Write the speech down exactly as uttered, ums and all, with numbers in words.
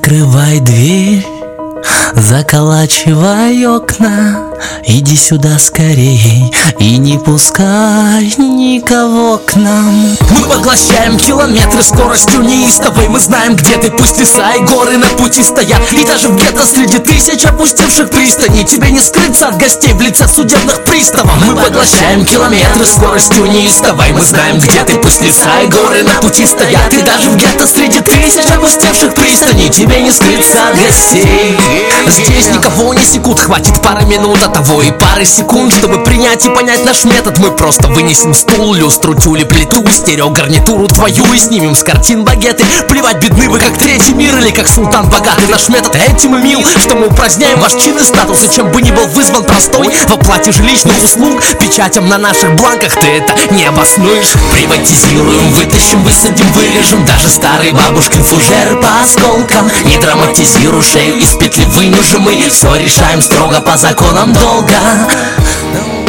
Закрывай дверь, заколачивай окна, иди сюда скорей и не пускай никого к нам. Мы поглощаем километры скоростью неистовой. Мы знаем, где ты, пусть леса и горы на пути стоят. И даже в гетто среди тысяч опустевших пристаней тебе не скрыться от гостей в лице судебных приставов. Мы поглощаем километры скоростью неистовой. Мы знаем, где ты, пусть леса и горы на пути стоят. И даже в гетто среди тысяч опустевших пристаней тебе не скрыться от гостей. Здесь никого не секут, хватит пары минут от того и пары секунд, чтобы принять и понять наш метод. Мы просто вынесем стул, люстру, тюли, плиту, стереогарнитуру твою и снимем с картин багеты. Плевать, бедны вы как третий мир или как султан богатый. Наш метод этим и мил, что мы упраздняем ваш чин и статус. И чем бы ни был вызван простой в оплате жилищных услуг, печатям на наших бланках ты это не обоснуешь. Приватизируем, вытащим, высадим, вырежем даже старые бабушкин фужеры по осколкам. Не драматизируй, шею из петли вынужим, мы все решаем строго по законам долга.